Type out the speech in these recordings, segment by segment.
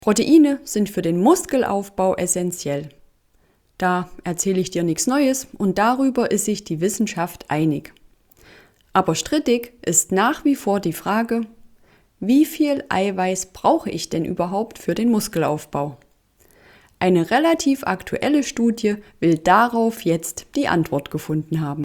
Proteine sind für den Muskelaufbau essentiell. Da erzähle ich dir nichts Neues und darüber ist sich die Wissenschaft einig. Aber strittig ist nach wie vor die Frage, wie viel Eiweiß brauche ich denn überhaupt für den Muskelaufbau? Eine relativ aktuelle Studie will darauf jetzt die Antwort gefunden haben.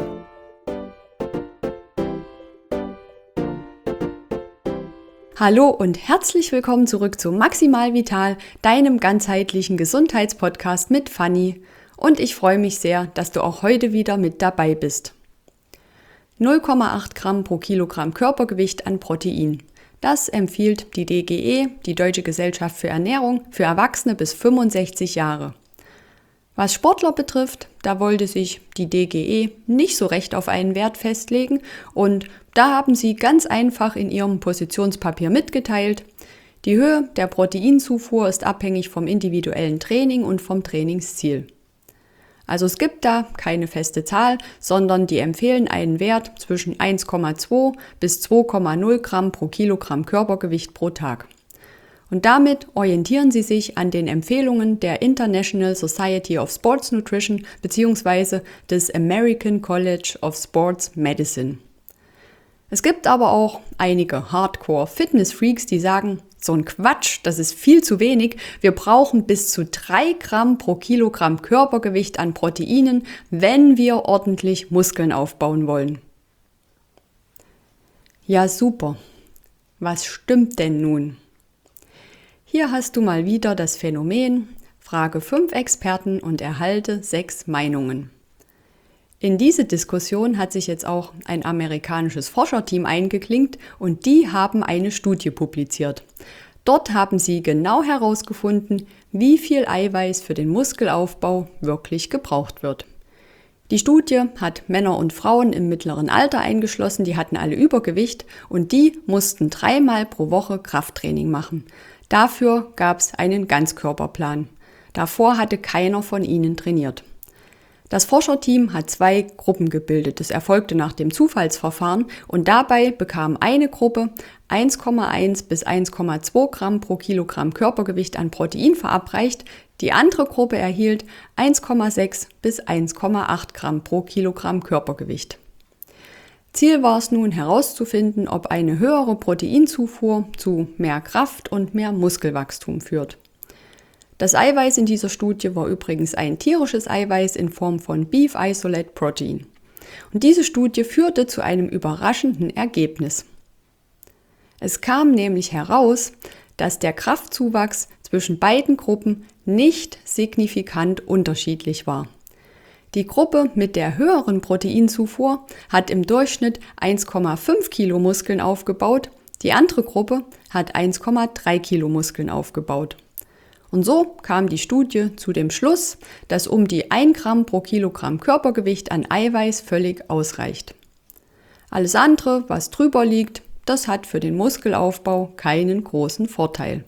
Hallo und herzlich willkommen zurück zu Maximal Vital, deinem ganzheitlichen Gesundheitspodcast mit Fanny. Und ich freue mich sehr, dass du auch heute wieder mit dabei bist. 0,8 Gramm pro Kilogramm Körpergewicht an Protein. Das empfiehlt die DGE, die Deutsche Gesellschaft für Ernährung, für Erwachsene bis 65 Jahre. Was Sportler betrifft, da wollte sich die DGE nicht so recht auf einen Wert festlegen und da haben sie ganz einfach in ihrem Positionspapier mitgeteilt, die Höhe der Proteinzufuhr ist abhängig vom individuellen Training und vom Trainingsziel. Also es gibt da keine feste Zahl, sondern die empfehlen einen Wert zwischen 1,2 bis 2,0 Gramm pro Kilogramm Körpergewicht pro Tag. Und damit orientieren sie sich an den Empfehlungen der International Society of Sports Nutrition bzw. des American College of Sports Medicine. Es gibt aber auch einige Hardcore-Fitness-Freaks, die sagen, so ein Quatsch, das ist viel zu wenig. Wir brauchen bis zu 3 Gramm pro Kilogramm Körpergewicht an Proteinen, wenn wir ordentlich Muskeln aufbauen wollen. Ja, super. Was stimmt denn nun? Hier hast du mal wieder das Phänomen, frage 5 Experten und erhalte 6 Meinungen. In diese Diskussion hat sich jetzt auch ein amerikanisches Forscherteam eingeklinkt und die haben eine Studie publiziert. Dort haben sie genau herausgefunden, wie viel Eiweiß für den Muskelaufbau wirklich gebraucht wird. Die Studie hat Männer und Frauen im mittleren Alter eingeschlossen, die hatten alle Übergewicht und die mussten 3-mal pro Woche Krafttraining machen. Dafür gab es einen Ganzkörperplan. Davor hatte keiner von ihnen trainiert. Das Forscherteam hat 2 Gruppen gebildet. Das erfolgte nach dem Zufallsverfahren und dabei bekam eine Gruppe 1,1 bis 1,2 Gramm pro Kilogramm Körpergewicht an Protein verabreicht. Die andere Gruppe erhielt 1,6 bis 1,8 Gramm pro Kilogramm Körpergewicht. Ziel war es nun herauszufinden, ob eine höhere Proteinzufuhr zu mehr Kraft und mehr Muskelwachstum führt. Das Eiweiß in dieser Studie war übrigens ein tierisches Eiweiß in Form von Beef Isolate Protein. Und diese Studie führte zu einem überraschenden Ergebnis. Es kam nämlich heraus, dass der Kraftzuwachs zwischen beiden Gruppen nicht signifikant unterschiedlich war. Die Gruppe mit der höheren Proteinzufuhr hat im Durchschnitt 1,5 Kilo Muskeln aufgebaut, die andere Gruppe hat 1,3 Kilo Muskeln aufgebaut. Und so kam die Studie zu dem Schluss, dass um die 1 Gramm pro Kilogramm Körpergewicht an Eiweiß völlig ausreicht. Alles andere, was drüber liegt, das hat für den Muskelaufbau keinen großen Vorteil.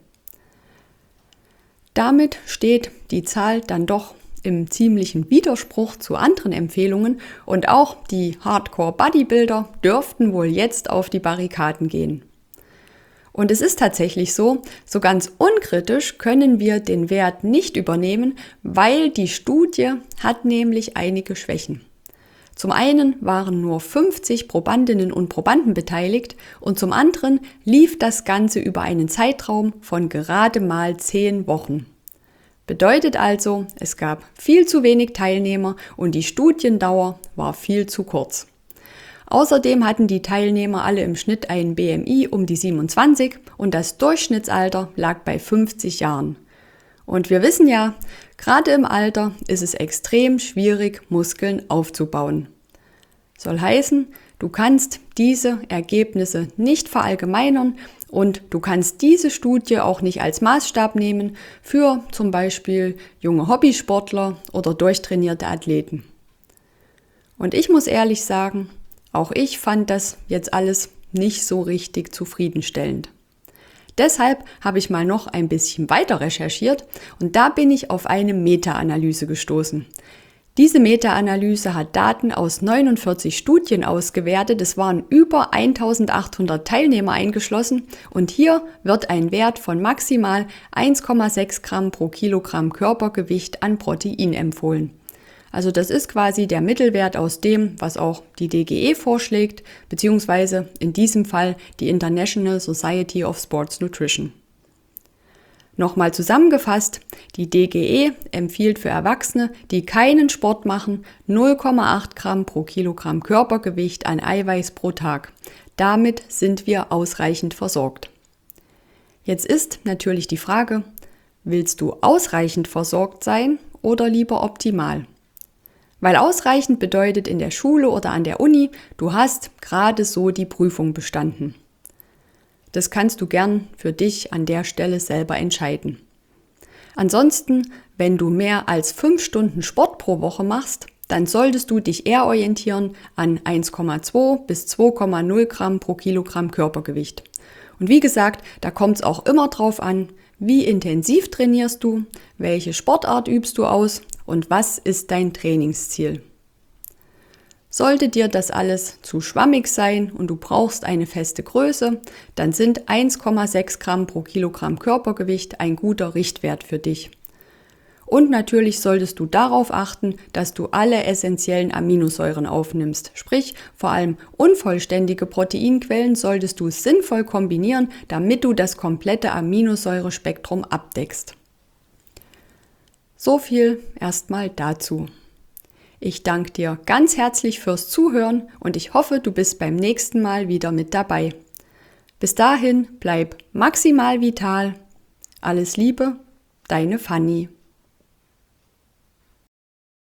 Damit steht die Zahl dann doch im ziemlichen Widerspruch zu anderen Empfehlungen und auch die Hardcore-Bodybuilder dürften wohl jetzt auf die Barrikaden gehen. Und es ist tatsächlich so ganz unkritisch können wir den Wert nicht übernehmen, weil die Studie hat nämlich einige Schwächen. Zum einen waren nur 50 Probandinnen und Probanden beteiligt und zum anderen lief das Ganze über einen Zeitraum von gerade mal 10 Wochen. Bedeutet also, es gab viel zu wenig Teilnehmer und die Studiendauer war viel zu kurz. Außerdem hatten die Teilnehmer alle im Schnitt einen BMI um die 27 und das Durchschnittsalter lag bei 50 Jahren. Und wir wissen ja, gerade im Alter ist es extrem schwierig, Muskeln aufzubauen. Soll heißen, du kannst diese Ergebnisse nicht verallgemeinern und du kannst diese Studie auch nicht als Maßstab nehmen für zum Beispiel junge Hobbysportler oder durchtrainierte Athleten. Und ich muss ehrlich sagen, auch ich fand das jetzt alles nicht so richtig zufriedenstellend. Deshalb habe ich mal noch ein bisschen weiter recherchiert und da bin ich auf eine Meta-Analyse gestoßen. Diese Meta-Analyse hat Daten aus 49 Studien ausgewertet. Es waren über 1800 Teilnehmer eingeschlossen und hier wird ein Wert von maximal 1,6 Gramm pro Kilogramm Körpergewicht an Protein empfohlen. Also das ist quasi der Mittelwert aus dem, was auch die DGE vorschlägt, beziehungsweise in diesem Fall die International Society of Sports Nutrition. Nochmal zusammengefasst, die DGE empfiehlt für Erwachsene, die keinen Sport machen, 0,8 Gramm pro Kilogramm Körpergewicht an Eiweiß pro Tag. Damit sind wir ausreichend versorgt. Jetzt ist natürlich die Frage, willst du ausreichend versorgt sein oder lieber optimal? Weil ausreichend bedeutet in der Schule oder an der Uni, du hast gerade so die Prüfung bestanden. Das kannst du gern für dich an der Stelle selber entscheiden. Ansonsten, wenn du mehr als 5 Stunden Sport pro Woche machst, dann solltest du dich eher orientieren an 1,2 bis 2,0 Gramm pro Kilogramm Körpergewicht. Und wie gesagt, da kommt es auch immer drauf an, wie intensiv trainierst du, welche Sportart übst du aus und was ist dein Trainingsziel. Sollte dir das alles zu schwammig sein und du brauchst eine feste Größe, dann sind 1,6 Gramm pro Kilogramm Körpergewicht ein guter Richtwert für dich. Und natürlich solltest du darauf achten, dass du alle essentiellen Aminosäuren aufnimmst. Sprich, vor allem unvollständige Proteinquellen solltest du sinnvoll kombinieren, damit du das komplette Aminosäurespektrum abdeckst. So viel erstmal dazu. Ich danke dir ganz herzlich fürs Zuhören und ich hoffe, du bist beim nächsten Mal wieder mit dabei. Bis dahin, bleib maximal vital. Alles Liebe, deine Fanny.